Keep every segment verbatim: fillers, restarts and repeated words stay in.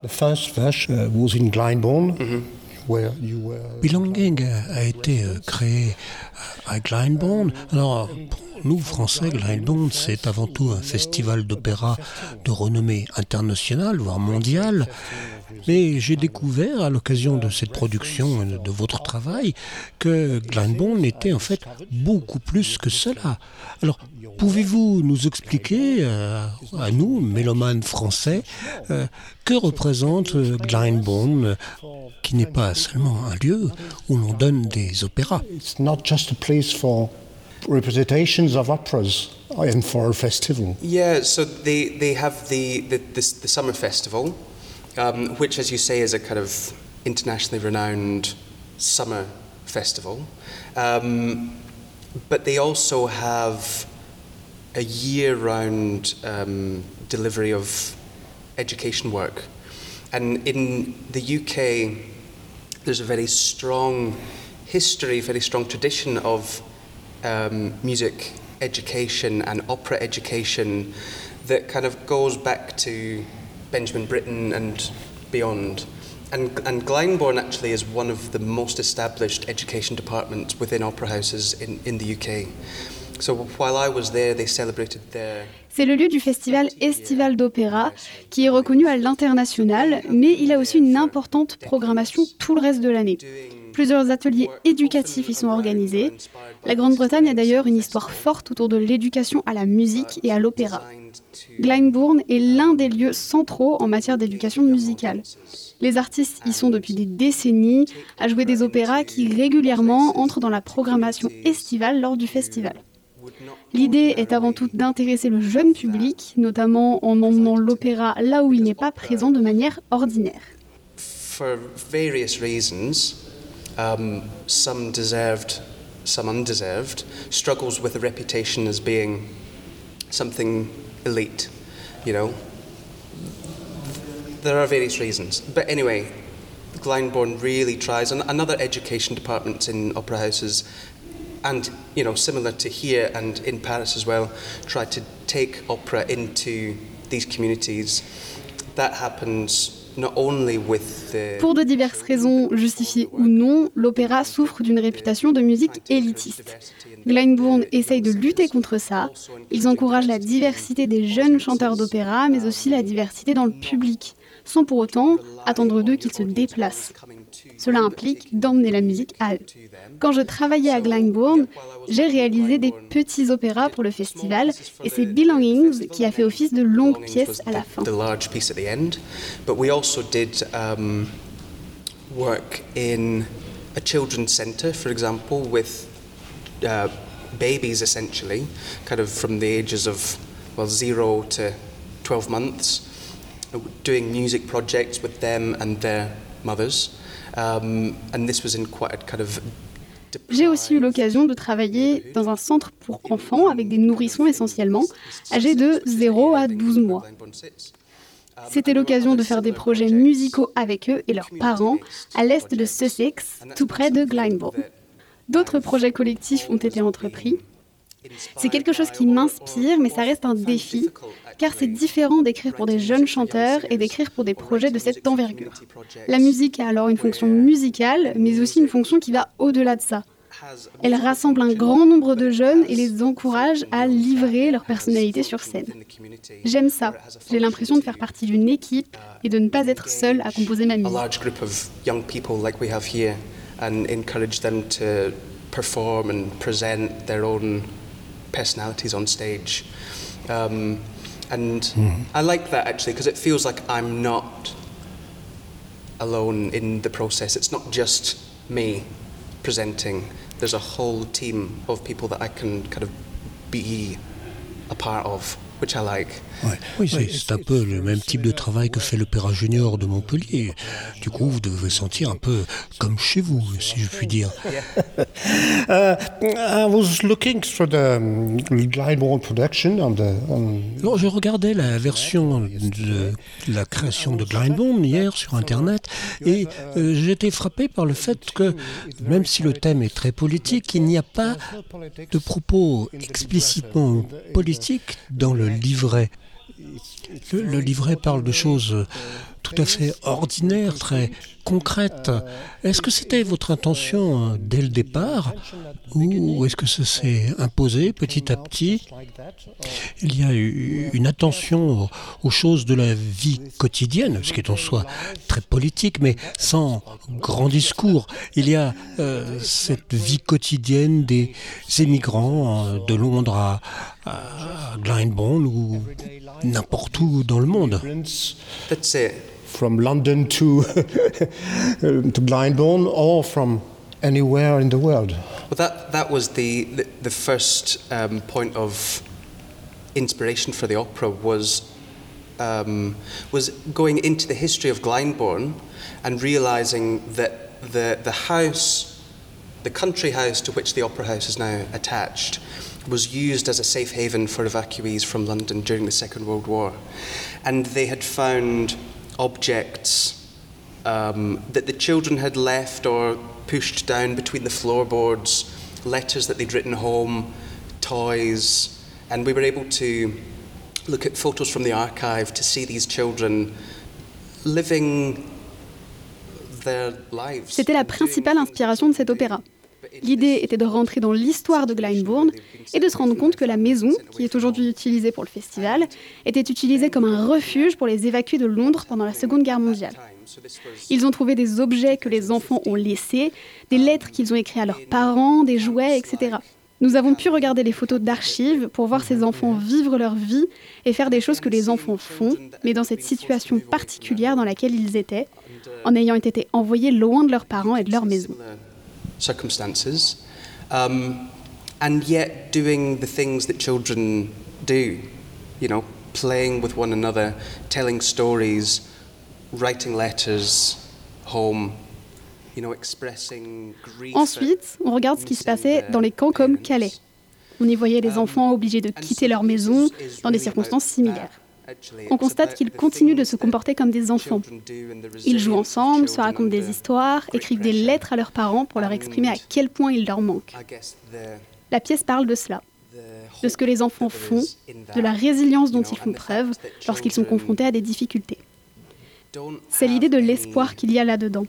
The first version uh, was in Glyndebourne. Mm-hmm. Belonging a été créé à Glyndebourne. Alors, pour nous, Français, Glyndebourne, c'est avant tout un festival d'opéra de renommée internationale, voire mondiale. Mais j'ai découvert, à l'occasion de cette production, de votre travail, que Glyndebourne était en fait beaucoup plus que cela. Alors, pouvez-vous nous expliquer, euh, à nous, mélomanes français, euh, que représente Glyndebourne, euh, qui n'est pas seulement un lieu où l'on donne des opéras. It's not just a place for representations of operas and for a festival. Yeah, so they, they have the, the, the, the summer festival, um, which, as you say, is a kind of internationally renowned summer festival. Um, but they also have a year-round um, delivery of education work. And in the U K, there's a very strong history, very strong tradition of um, music education and opera education that kind of goes back to Benjamin Britten and beyond. And, and Glyndebourne actually is one of the most established education departments within opera houses in, in the U K. So while I was there, they celebrated their... C'est le lieu du festival estival d'opéra qui est reconnu à l'international, mais il a aussi une importante programmation tout le reste de l'année. Plusieurs ateliers éducatifs y sont organisés. La Grande-Bretagne a d'ailleurs une histoire forte autour de l'éducation à la musique et à l'opéra. Glyndebourne est l'un des lieux centraux en matière d'éducation musicale. Les artistes y sont depuis des décennies à jouer des opéras qui régulièrement entrent dans la programmation estivale lors du festival. L'idée est avant tout d'intéresser le jeune public, notamment en emmenant l'opéra là où il n'est pas présent de manière ordinaire. For various reasons, um, some deserved, some undeserved, struggles with a reputation as being something elite, you know. There are various reasons. But anyway, Glyndebourne really tries, and, and other education departments in opera houses, and, you know, similar to here and in Paris as well, try to take opera into these communities. That happens not only with the... Pour de diverses raisons, justifiées ou non, l'opéra souffre d'une réputation de musique élitiste. Glyndebourne essaye de lutter contre ça. Ils encouragent la diversité des jeunes chanteurs d'opéra, mais aussi la diversité dans le public, sans pour autant attendre d'eux qu'ils se déplacent. Cela implique d'emmener la musique à eux. Quand je travaillais à Glyndebourne, j'ai réalisé des petits opéras pour le festival et c'est Belongings qui a fait office de longue pièce à la fin. But we also did um, work in a children's centre, for example, with uh, babies essentially, kind of from the ages of, well, zero to twelve months, doing music projects with them and their mothers. Um, and this was in quite a kind of... J'ai aussi eu l'occasion de travailler dans un centre pour enfants avec des nourrissons essentiellement, âgés de zéro à douze mois. C'était l'occasion de faire des projets musicaux avec eux et leurs parents à l'est de Sussex, tout près de Glyndebourne. D'autres projets collectifs ont été entrepris. C'est quelque chose qui m'inspire, mais ça reste un défi, car c'est différent d'écrire pour des jeunes chanteurs et d'écrire pour des projets de cette envergure. La musique a alors une fonction musicale, mais aussi une fonction qui va au-delà de ça. Elle rassemble un grand nombre de jeunes et les encourage à livrer leur personnalité sur scène. J'aime ça. J'ai l'impression de faire partie d'une équipe et de ne pas être seule à composer ma musique. Personalities on stage, um, and mm-hmm. I like that actually because it feels like I'm not alone in the process. It's not just me presenting. There's a whole team of people that I can kind of be a part of, which I like. Ouais. Oui, c'est, c'est un peu le même type de travail que fait l'Opéra Junior de Montpellier. Du coup, vous devez sentir un peu comme chez vous, si je puis dire. uh, I was looking for the Glyndebourne production on the. On... Alors, je regardais la version de la création de Glyndebourne hier sur Internet et euh, j'ai été frappé par le fait que, même si le thème est très politique, il n'y a pas de propos explicitement politiques dans le livret. Le, le livret parle de choses tout à fait ordinaire, très concrète. Est-ce que c'était votre intention dès le départ ou est-ce que ça s'est imposé petit à petit? Il y a eu une attention aux choses de la vie quotidienne, ce qui est en soi très politique, mais sans grand discours. Il y a euh, cette vie quotidienne des émigrants euh, de Londres à, à Glyndebourne ou n'importe où dans le monde. That's it. From London to, to Glyndebourne or from anywhere in the world. Well, that, that was the, the, the first um, point of inspiration for the opera was, um, was going into the history of Glyndebourne and realising that the, the house, the country house to which the opera house is now attached, was used as a safe haven for evacuees from London during the Second World War. And they had found objects um, that the children had left or pushed down between the floorboards, letters that they'd written home, toys, and we were able to look at photos from the archive to see these children living their lives. C'était la principale inspiration de cet opéra. L'idée était de rentrer dans l'histoire de Glyndebourne et de se rendre compte que la maison, qui est aujourd'hui utilisée pour le festival, était utilisée comme un refuge pour les évacués de Londres pendant la Seconde Guerre mondiale. Ils ont trouvé des objets que les enfants ont laissés, des lettres qu'ils ont écrites à leurs parents, des jouets, et cetera. Nous avons pu regarder les photos d'archives pour voir ces enfants vivre leur vie et faire des choses que les enfants font, mais dans cette situation particulière dans laquelle ils étaient, en ayant été envoyés loin de leurs parents et de leur maison. Circumstances, um, and yet doing the things that children do, you know, playing with one another, telling stories, writing letters home, you know, expressing grief. Ensuite, on regarde ce qui se passait dans les camps comme Calais. On y voyait des enfants obligés de quitter leur maison dans des circonstances similaires. On constate qu'ils continuent de se comporter comme des enfants. Ils jouent ensemble, se racontent des histoires, écrivent des lettres à leurs parents pour leur exprimer à quel point il leur manque. La pièce parle de cela, de ce que les enfants font, de la résilience dont ils font preuve lorsqu'ils sont confrontés à des difficultés. C'est l'idée de l'espoir qu'il y a là-dedans.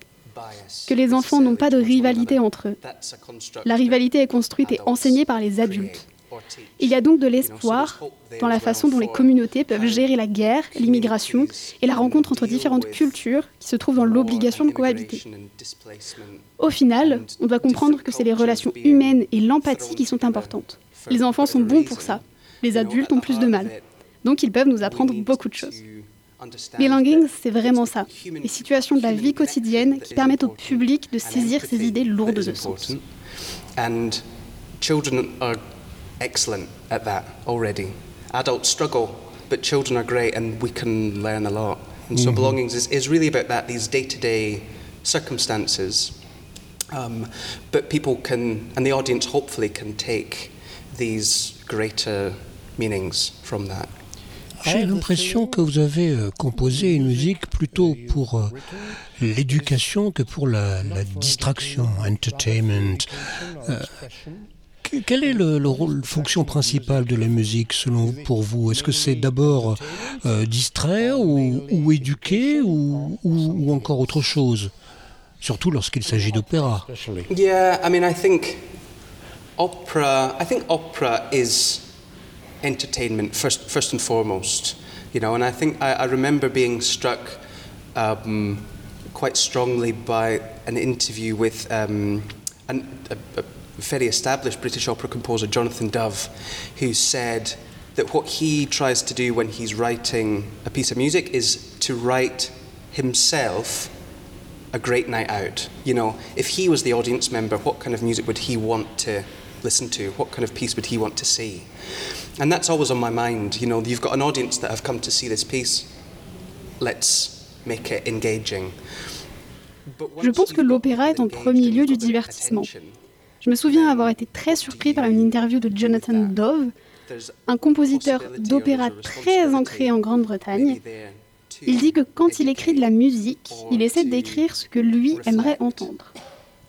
Que les enfants n'ont pas de rivalité entre eux. La rivalité est construite et enseignée par les adultes. Il y a donc de l'espoir dans la façon dont les communautés peuvent gérer la guerre, l'immigration et la rencontre entre différentes cultures qui se trouvent dans l'obligation de cohabiter. Au final, on doit comprendre que c'est les relations humaines et l'empathie qui sont importantes. Les enfants sont bons pour ça, les adultes ont plus de mal. Donc ils peuvent nous apprendre beaucoup de choses. Belonging, c'est vraiment ça, les situations de la vie quotidienne qui permettent au public de saisir ces idées lourdes de sens. Excellent at that already. Adults struggle, but children are great and we can learn a lot. And so mm-hmm. belongings is, is really about that, these day-to-day circumstances. Um, but people can, and the audience hopefully can take these greater meanings from that. J'ai l'impression que vous avez composé une musique plutôt pour euh, l'éducation que pour la, la distraction, entertainment. Euh, Quelle est le, le rôle, la fonction principale de la musique selon pour vous? Est-ce que c'est d'abord euh, distraire ou, ou éduquer ou, ou, ou encore autre chose? Surtout lorsqu'il s'agit d'opéra. Yeah, I mean, I think opera. I think opera is entertainment first, first and foremost. You know, and I think I, I remember being struck um, quite strongly by an interview with um, an, a, a very established British opera composer, Jonathan Dove, who said that what he tries to do when he's writing a piece of music is to write himself a great night out. You know, if he was the audience member, what kind of music would he want to listen to? What kind of piece would he want to see? And that's always on my mind. You know, you've got an audience that have come to see this piece. Let's make it engaging. Je pense que l'opéra est en premier lieu du divertissement. Je me souviens avoir été très surpris par une interview de Jonathan Dove, un compositeur d'opéra très ancré en Grande-Bretagne. Il dit que quand il écrit de la musique, il essaie d'écrire ce que lui aimerait entendre.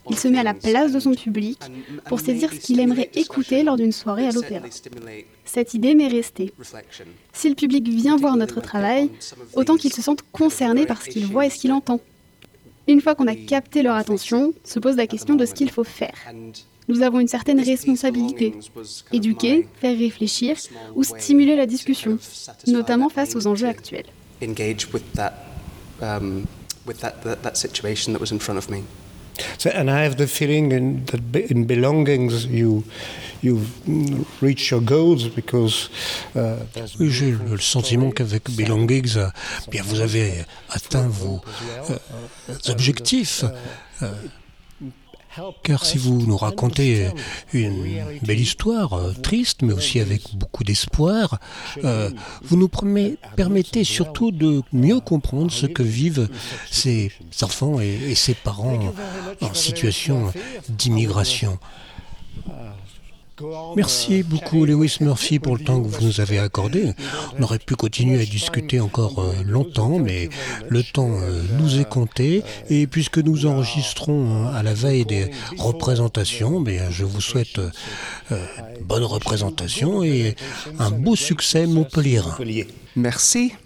Il se met à la place de son public pour saisir ce qu'il aimerait écouter lors d'une soirée à l'opéra. Cette idée m'est restée. Si le public vient voir notre travail, autant qu'il se sente concerné par ce qu'il voit et ce qu'il entend. Une fois qu'on a capté leur attention, se pose la question de ce qu'il faut faire. Nous avons une certaine responsabilité. Éduquer, faire réfléchir ou stimuler la discussion, notamment face aux enjeux actuels. Engage with that, um, with that, that, that situation that was in front of me. So, and I have the feeling in, that be- in belongings you you've reached your goals because uh, there's Oui, j'ai le sentiment qu'avec Belongings, euh, bien vous avez atteint vos euh, objectifs. Euh, car si vous nous racontez une belle histoire, euh, triste, mais aussi avec beaucoup d'espoir, euh, vous nous permet- permettez surtout de mieux comprendre ce que vivent ces enfants et, et ces parents en situation d'immigration. Merci beaucoup Lewis Murphy pour le temps que vous nous avez accordé. On aurait pu continuer à discuter encore euh, longtemps, mais le temps euh, nous est compté. Et puisque nous enregistrons euh, à la veille des représentations, bien, je vous souhaite euh, euh, bonne représentation et un beau succès montpelliérain. Merci.